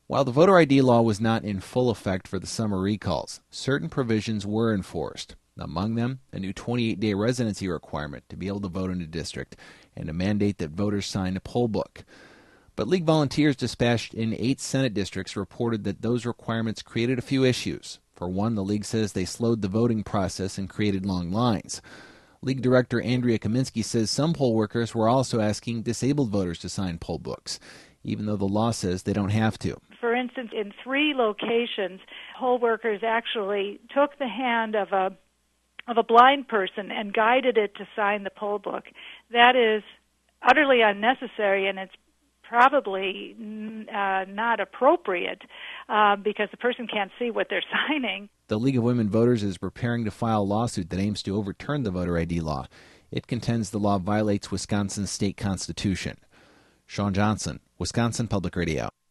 While the voter ID law was not in full effect for the summer recalls, certain provisions were enforced. Among them, a new 28-day residency requirement to be able to vote in a district and a mandate that voters sign a poll book. But League volunteers dispatched in 8 Senate districts reported that those requirements created a few issues. For one, the League says they slowed the voting process and created long lines. League Director Andrea Kaminsky says some poll workers were also asking disabled voters to sign poll books, even though the law says they don't have to. For instance, in 3 locations, poll workers actually took the hand of a blind person and guided it to sign the poll book. That is utterly unnecessary, and it's probably not appropriate because the person can't see what they're signing. The League of Women Voters is preparing to file a lawsuit that aims to overturn the voter ID law. It contends the law violates Wisconsin's state constitution. Sean Johnson, Wisconsin Public Radio.